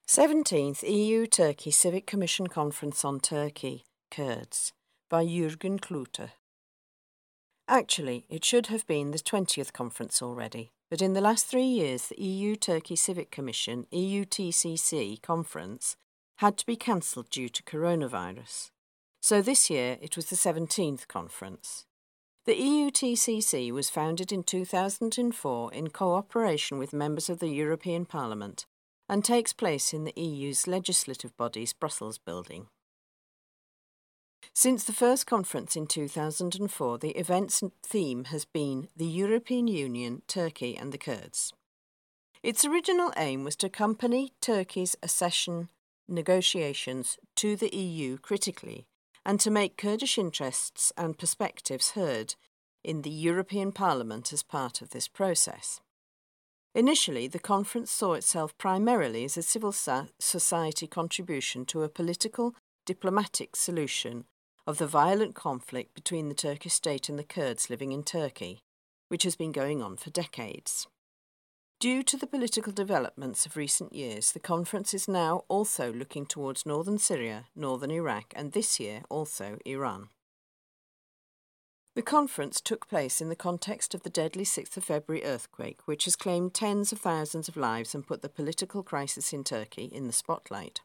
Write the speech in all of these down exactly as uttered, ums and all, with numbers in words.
seventeenth E U-Turkey Civic Commission Conference on Turkey, Kurds, by Jürgen Klute. Actually, it should have been the twentieth conference already, but in the last three years the E U-Turkey Civic Commission E U T C C conference had to be cancelled due to coronavirus. So this year it was the seventeenth conference. The E U T C C was founded in two thousand four in cooperation with members of the European Parliament and takes place in the E U's legislative body's Brussels building. Since the first conference in two thousand four, the event's theme has been the European Union, Turkey and the Kurds. Its original aim was to accompany Turkey's accession negotiations to the E U critically and to make Kurdish interests and perspectives heard in the European Parliament as part of this process. Initially, the conference saw itself primarily as a civil society contribution to a political, diplomatic solution of the violent conflict between the Turkish state and the Kurds living in Turkey, which has been going on for decades. Due to the political developments of recent years, the conference is now also looking towards northern Syria, northern Iraq, and this year also Iran. The conference took place in the context of the deadly sixth of February earthquake, which has claimed tens of thousands of lives and put the political crisis in Turkey in the spotlight.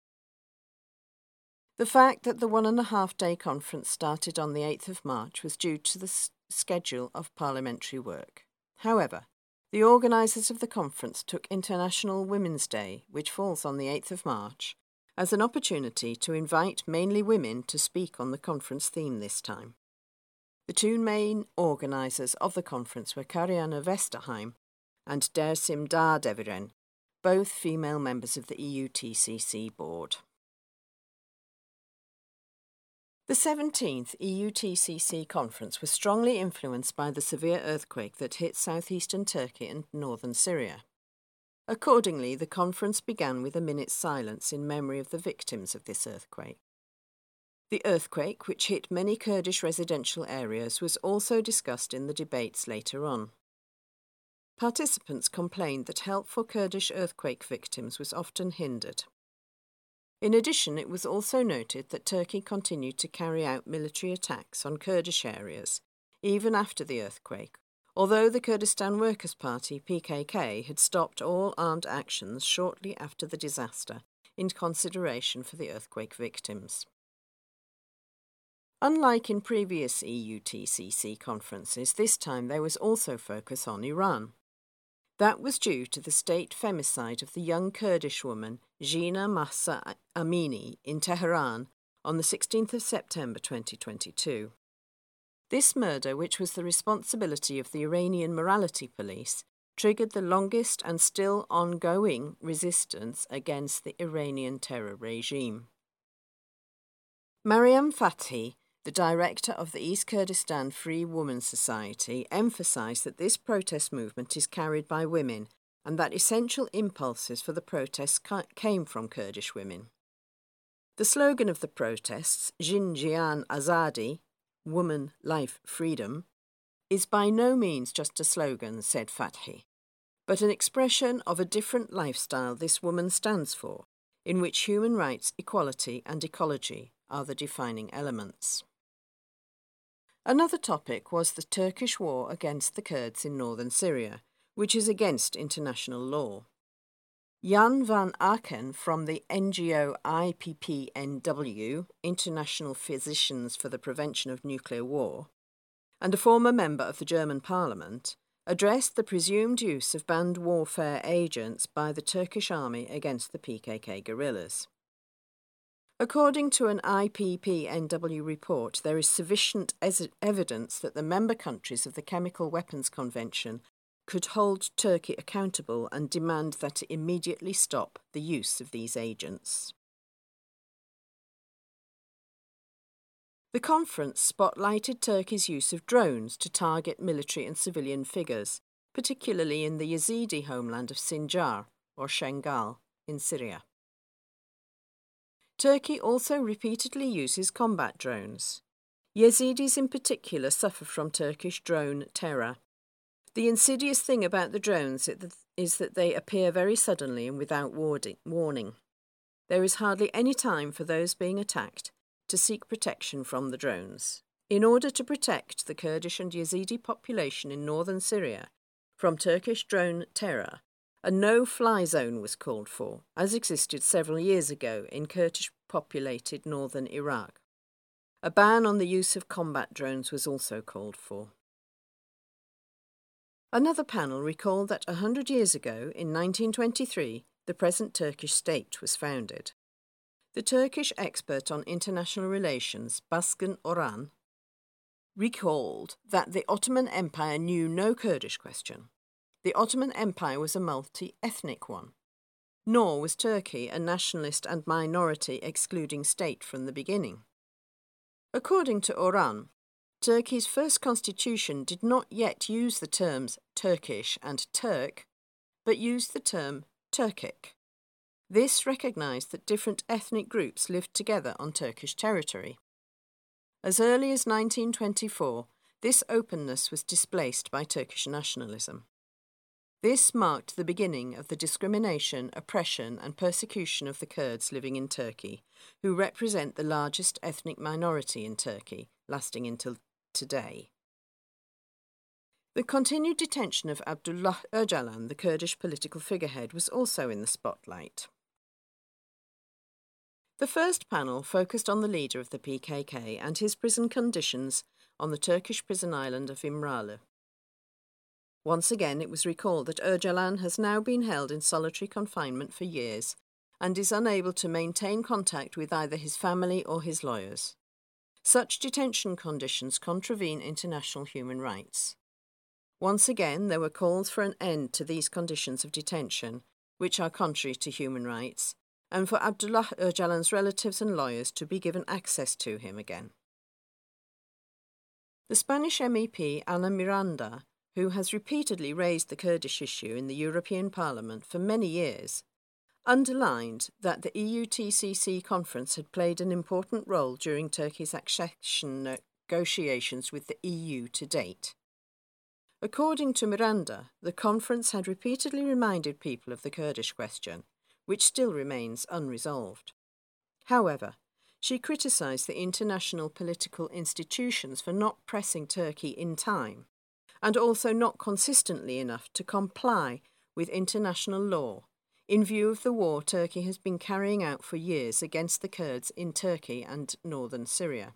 The fact that the one and a half day conference started on the eighth of March was due to the s- schedule of parliamentary work. However, the organisers of the conference took International Women's Day, which falls on the eighth of March, as an opportunity to invite mainly women to speak on the conference theme this time. The two main organisers of the conference were Karianne Vesterheim and Dersim Dağdeviren, both female members of the E U T C C board. The seventeenth E U T C C conference was strongly influenced by the severe earthquake that hit southeastern Turkey and northern Syria. Accordingly, the conference began with a minute's silence in memory of the victims of this earthquake. The earthquake, which hit many Kurdish residential areas, was also discussed in the debates later on. Participants complained that help for Kurdish earthquake victims was often hindered. In addition, it was also noted that Turkey continued to carry out military attacks on Kurdish areas, even after the earthquake, although the Kurdistan Workers' Party, P K K, had stopped all armed actions shortly after the disaster in consideration for the earthquake victims. Unlike in previous E U T C C conferences, this time there was also focus on Iran. That was due to the state femicide of the young Kurdish woman Jina Mahsa Amini in Tehran on the sixteenth of September twenty twenty-two. This murder, which was the responsibility of the Iranian morality police, triggered the longest and still ongoing resistance against the Iranian terror regime. Mariam Fathi, the director of the East Kurdistan Free Women's Society, emphasised that this protest movement is carried by women and that essential impulses for the protests ca- came from Kurdish women. The slogan of the protests, Jin Jian Azadi, Woman, Life, Freedom, is by no means just a slogan, said Fathi, but an expression of a different lifestyle this woman stands for, in which human rights, equality and ecology are the defining elements. Another topic was the Turkish war against the Kurds in northern Syria, which is against international law. Jan van Aken from the N G O I P P N W, International Physicians for the Prevention of Nuclear War, and a former member of the German Parliament, addressed the presumed use of banned warfare agents by the Turkish army against the P K K guerrillas. According to an I P P N W report, there is sufficient es- evidence that the member countries of the Chemical Weapons Convention could hold Turkey accountable and demand that it immediately stop the use of these agents. The conference spotlighted Turkey's use of drones to target military and civilian figures, particularly in the Yazidi homeland of Sinjar, or Shengal, in Syria. Turkey also repeatedly uses combat drones. Yazidis in particular suffer from Turkish drone terror. The insidious thing about the drones is that they appear very suddenly and without warning. There is hardly any time for those being attacked to seek protection from the drones. In order to protect the Kurdish and Yazidi population in northern Syria from Turkish drone terror, a no-fly zone was called for, as existed several years ago in Kurdish-populated northern Iraq. A ban on the use of combat drones was also called for. Another panel recalled that a hundred years ago, in nineteen twenty-three, the present Turkish state was founded. The Turkish expert on international relations, Baskın Orhan, recalled that the Ottoman Empire knew no Kurdish question. The Ottoman Empire was a multi-ethnic one. Nor was Turkey a nationalist and minority excluding state from the beginning. According to Orhan, Turkey's first constitution did not yet use the terms Turkish and Turk, but used the term Turkic. This recognised that different ethnic groups lived together on Turkish territory. As early as nineteen twenty-four, this openness was displaced by Turkish nationalism. This marked the beginning of the discrimination, oppression and persecution of the Kurds living in Turkey, who represent the largest ethnic minority in Turkey, lasting until today. The continued detention of Abdullah Öcalan, the Kurdish political figurehead, was also in the spotlight. The first panel focused on the leader of the P K K and his prison conditions on the Turkish prison island of İmralı. Once again, it was recalled that Öcalan has now been held in solitary confinement for years and is unable to maintain contact with either his family or his lawyers. Such detention conditions contravene international human rights. Once again, there were calls for an end to these conditions of detention, which are contrary to human rights, and for Abdullah Öcalan's relatives and lawyers to be given access to him again. The Spanish M E P Ana Miranda, who has repeatedly raised the Kurdish issue in the European Parliament for many years, underlined that the E U T C C conference had played an important role during Turkey's accession negotiations with the E U to date. According to Miranda, the conference had repeatedly reminded people of the Kurdish question, which still remains unresolved. However, she criticised the international political institutions for not pressing Turkey in time, and also not consistently enough to comply with international law, in view of the war Turkey has been carrying out for years against the Kurds in Turkey and northern Syria.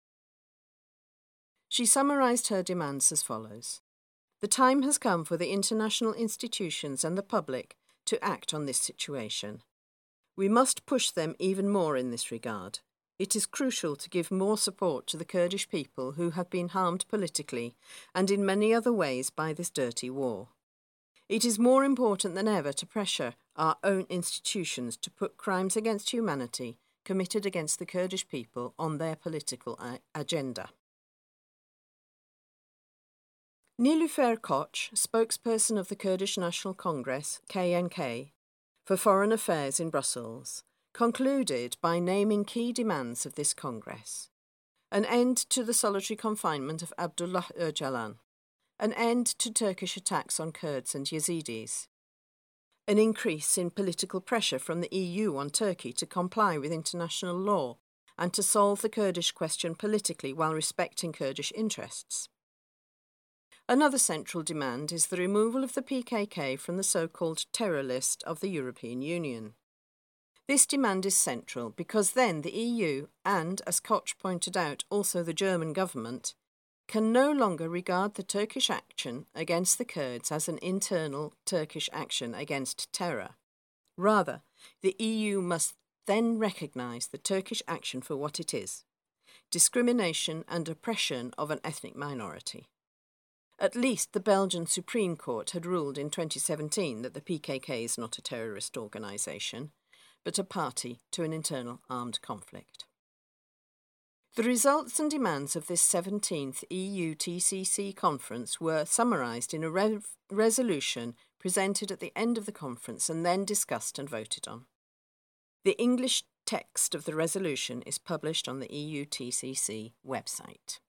She summarised her demands as follows. The time has come for the international institutions and the public to act on this situation. We must push them even more in this regard. It is crucial to give more support to the Kurdish people who have been harmed politically and in many other ways by this dirty war. It is more important than ever to pressure our own institutions to put crimes against humanity committed against the Kurdish people on their political agenda. Nilüfer Koç, spokesperson of the Kurdish National Congress, K N K, for Foreign Affairs in Brussels, concluded by naming key demands of this Congress: an end to the solitary confinement of Abdullah Öcalan, an end to Turkish attacks on Kurds and Yazidis, an increase in political pressure from the E U on Turkey to comply with international law and to solve the Kurdish question politically while respecting Kurdish interests. Another central demand is the removal of the P K K from the so-called terror list of the European Union. This demand is central because then the E U and, as Koç pointed out, also the German government, can no longer regard the Turkish action against the Kurds as an internal Turkish action against terror. Rather, the E U must then recognise the Turkish action for what it is: discrimination and oppression of an ethnic minority. At least the Belgian Supreme Court had ruled in twenty seventeen that the P K K is not a terrorist organisation, but a party to an internal armed conflict. The results and demands of this seventeenth E U T C C conference were summarised in a re- resolution presented at the end of the conference and then discussed and voted on. The English text of the resolution is published on the E U T C C website.